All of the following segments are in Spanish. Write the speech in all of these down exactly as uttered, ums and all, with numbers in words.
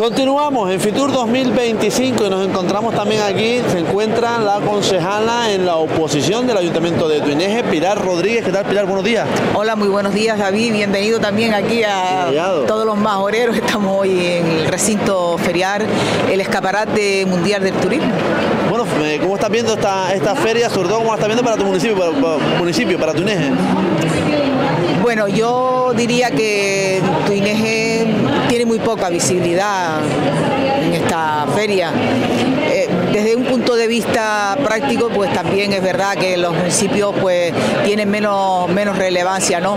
Continuamos en Fitur dos mil veinticinco y nos encontramos también aquí, se encuentra la concejala en la oposición del Ayuntamiento de Tuineje, Pilar Rodríguez. ¿Qué tal, Pilar? Buenos días. Hola, muy buenos días, David. Bienvenido también aquí a Feriado. Todos los majoreros. Estamos hoy en el recinto ferial, el escaparate mundial del turismo. Bueno, ¿cómo estás viendo esta, esta feria? Sobre todo, ¿cómo la estás viendo para tu municipio, para, para, municipio, para Tuineje? Bueno, yo diría que Tuineje tiene muy poca visibilidad en esta feria. Eh, desde un punto de vista práctico, pues también es verdad que los municipios pues tienen menos, menos relevancia, ¿no?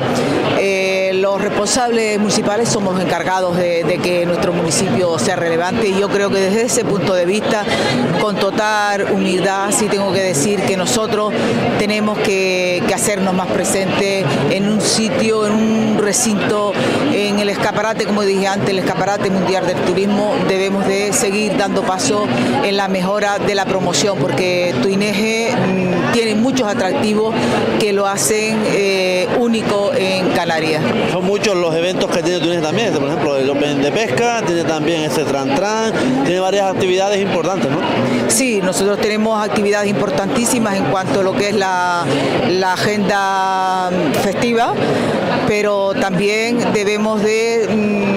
Eh, los responsables municipales somos los encargados de, de que nuestro municipio sea relevante, y yo creo que desde ese punto de vista, con total humildad, sí tengo que decir que nosotros tenemos que, que hacernos más presentes en un sitio, en un recinto, en el escaparate, como dije antes, el escaparate mundial del turismo. Debemos de seguir dando paso en la mejora de la promoción, porque Tuineje mmm, tiene muchos atractivos que lo hacen eh, único en Canarias. Son muchos los eventos que tiene Tuineje también, por ejemplo el Open de Pesca, tiene también ese Tran Tran, tiene varias actividades importantes, ¿no? Sí, nosotros tenemos actividades importantísimas en cuanto a lo que es la, la agenda festiva, pero también debemos de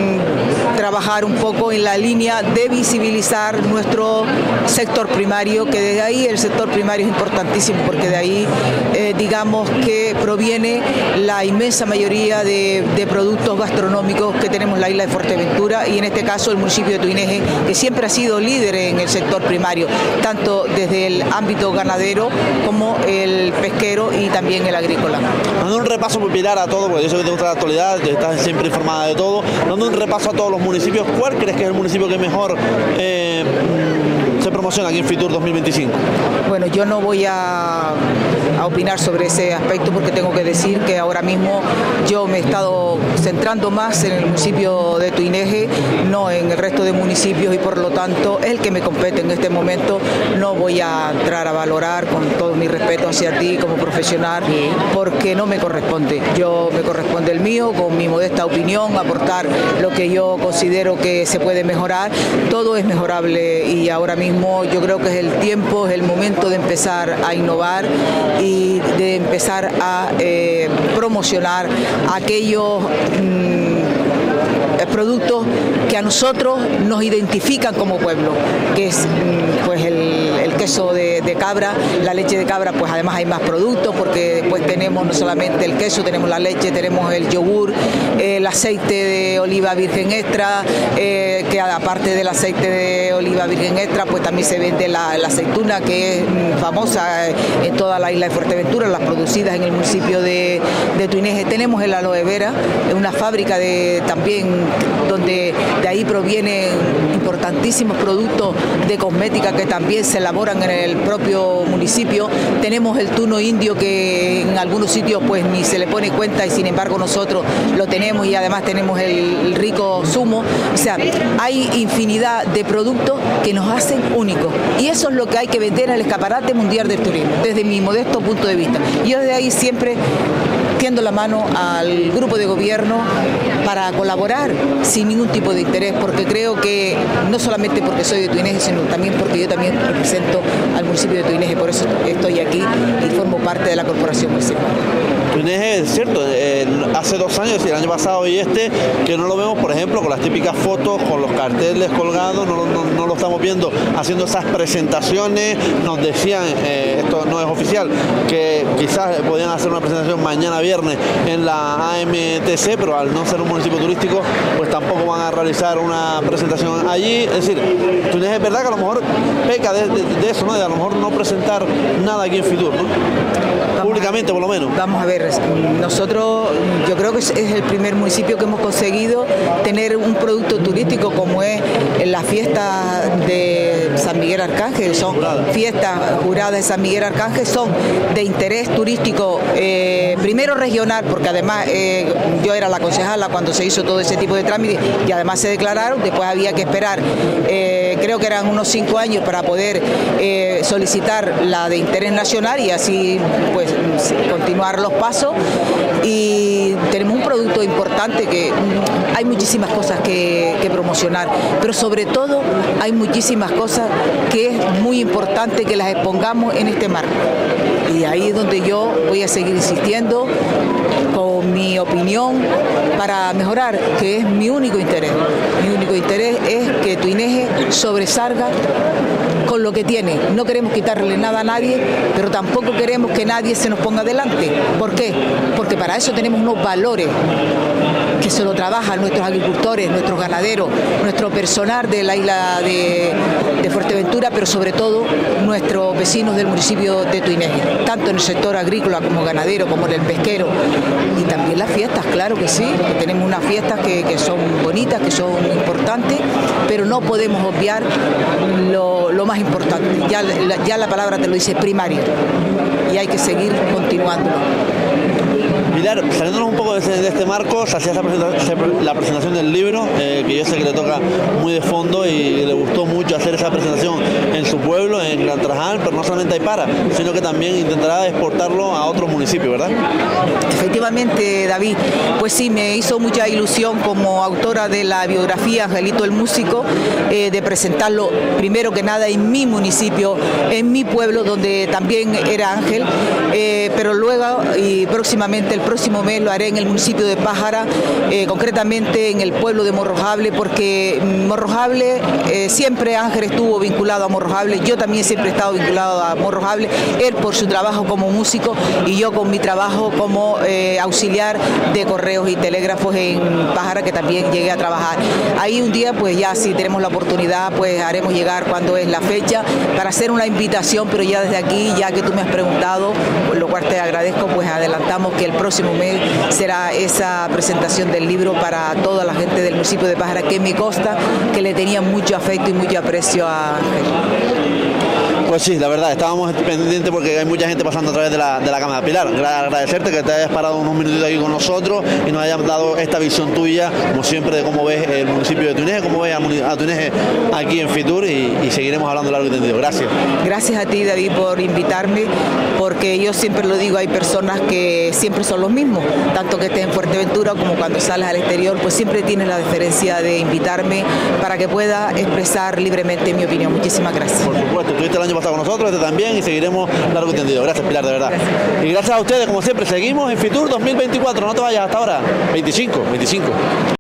mmm, trabajar un poco en la línea de visibilizar nuestro sector primario, que desde ahí el sector primario es importantísimo, porque de ahí eh, digamos que proviene la inmensa mayoría de, de productos gastronómicos que tenemos en la isla de Fuerteventura, y en este caso el municipio de Tuineje, que siempre ha sido líder en el sector primario, tanto desde el ámbito ganadero como el pesquero y también el agrícola. Dando un repaso muy Pilar a todo, porque yo sé que te gusta la actualidad, que estás siempre informada de todo, dando un repaso a todos los municipios, ¿cuál crees que es el municipio que mejor eh, se promociona aquí en Fitur dos mil veinticinco? Bueno, yo no voy a, a opinar sobre ese aspecto, porque tengo que decir que ahora mismo yo me he estado centrando más en el municipio de Tuineje, no en el resto de municipios, y por lo tanto el que me compete en este momento no voy a entrar a valorar, con todo mi respeto hacia ti como profesional, porque no me corresponde. Yo me corresponde el mío, con mi modesta opinión, aportar lo que yo considero que se puede mejorar. Todo es mejorable, y ahora mismo yo creo que es el tiempo, es el momento de empezar a innovar y de empezar a eh, promocionar aquellos mmm, productos que a nosotros nos identifican como pueblo, que es pues el, el queso de, de cabra, la leche de cabra. Pues además hay más productos, porque después tenemos no solamente el queso, tenemos la leche, tenemos el yogur, eh, el aceite de oliva virgen extra, eh, que aparte del aceite de oliva virgen extra, pues también se vende la, la aceituna, que es famosa en toda la isla de Fuerteventura, las producidas en el municipio de, de Tuineje. Tenemos el aloe vera, una fábrica de también donde de ahí provienen importantísimos productos de cosmética que también se elaboran en el propio municipio. Tenemos el tuno indio, que en algunos sitios pues ni se le pone cuenta, y sin embargo nosotros lo tenemos, y además tenemos el, el rico zumo. O sea, hay infinidad de productos que nos hacen únicos, y eso es lo que hay que vender en el escaparate mundial del turismo, desde mi modesto punto de vista. Yo desde ahí siempre tiendo la mano al grupo de gobierno para colaborar sin ningún tipo de interés, porque creo que no solamente porque soy de Tuineje, sino también porque yo también represento al municipio de Tuineje, por eso estoy aquí y formo parte de la corporación municipal. Tuineje, es cierto, eh, hace dos años, el año pasado y este, que no lo vemos, por ejemplo, con las típicas fotos, con los carteles colgados, no, no, no lo estamos viendo haciendo esas presentaciones. Nos decían, eh, esto no es oficial, que quizás podían hacer una presentación mañana viernes en la A M T C, pero al no ser un municipio turístico, pues tampoco van a realizar una presentación allí. Es decir, Tuineje es verdad que a lo mejor peca de, de, de eso, ¿no? De a lo mejor no presentar nada aquí en Fitur, ¿no? Públicamente, por lo menos. Vamos a ver, nosotros, yo creo que es el primer municipio que hemos conseguido tener un producto turístico como es la fiesta de San Miguel Arcángel. Son fiestas juradas de San Miguel Arcángel, son de interés turístico, eh, primero regional, porque además eh, yo era la concejala cuando se hizo todo ese tipo de trámites, y además se declararon. Después había que esperar, eh, creo que eran unos cinco años para poder eh, solicitar la de interés nacional, y así pues continuar los pasos. Y tenemos tenemos un producto importante que mm, hay muchísimas cosas que, que promocionar, pero sobre todo hay muchísimas cosas que es muy importante que las expongamos en este marco. Y ahí es donde yo voy a seguir insistiendo con mi opinión para mejorar, que es mi único interés. Mi único interés es que Tuineje sobresalga con lo que tiene. No queremos quitarle nada a nadie, pero tampoco queremos que nadie se nos ponga delante. ¿Por qué? Porque para eso tenemos unos valores que se lo trabajan nuestros agricultores, nuestros ganaderos, nuestro personal de la isla de, de Fuerteventura, pero sobre todo nuestros vecinos del municipio de Tuineje, tanto en el sector agrícola como ganadero, como en el pesquero, y también las fiestas, claro que sí, que tenemos unas fiestas que, que son bonitas, que son importantes, pero no podemos obviar lo, lo más importante, ya la, ya la palabra te lo dice, primario, y hay que seguir continuándolo. Pilar, saliéndonos un poco de, ese, de este marco, se hacía esa presentación, la presentación del libro, eh, que yo sé que le toca muy de fondo y le gustó mucho hacer esa presentación en su pueblo, en Gran Trajal, pero no solamente Aymara, sino que también intentará exportarlo a otros municipios, ¿verdad? Efectivamente, David, pues sí, me hizo mucha ilusión como autora de la biografía Angelito el Músico, eh, de presentarlo primero que nada en mi municipio, en mi pueblo, donde también era Ángel, eh, pero luego y próximamente el próximo mes lo haré en el municipio de Pájara, eh, concretamente en el pueblo de Morrojable, porque Morrojable, eh, siempre Ángel estuvo vinculado a Morrojable, yo también siempre he estado vinculado a Morrojable, él por su trabajo como músico y yo con mi trabajo como eh, auxiliar de correos y telégrafos en Pájara, que también llegué a trabajar. Ahí un día, pues ya si tenemos la oportunidad, pues haremos llegar cuando es la fecha para hacer una invitación, pero ya desde aquí, ya que tú me has preguntado, lo cual te agradezco, pues adelantamos que el próximo mes será esa presentación del libro para toda la gente del municipio de Pájara, que me consta que le tenía mucho afecto y mucho aprecio a Ángel. Pues sí, la verdad, estábamos pendientes porque hay mucha gente pasando a través de la, de la cámara. Pilar, agradecerte que te hayas parado unos minutitos aquí con nosotros y nos hayas dado esta visión tuya, como siempre, de cómo ves el municipio de Tuineje, cómo ves a Tuineje aquí en Fitur y, y seguiremos hablando largo y tendido. Gracias. Gracias a ti, David, por invitarme, porque yo siempre lo digo, hay personas que siempre son los mismos, tanto que estés en Fuerteventura como cuando sales al exterior, pues siempre tienes la deferencia de invitarme para que pueda expresar libremente mi opinión. Muchísimas gracias. Por supuesto, estuviste el año pasado con nosotros, este también, y seguiremos largo y tendido. Gracias, Pilar, de verdad. Gracias. Y gracias a ustedes, como siempre, seguimos en Fitur dos mil veinticuatro. No te vayas hasta ahora. veinticinco, veinticinco.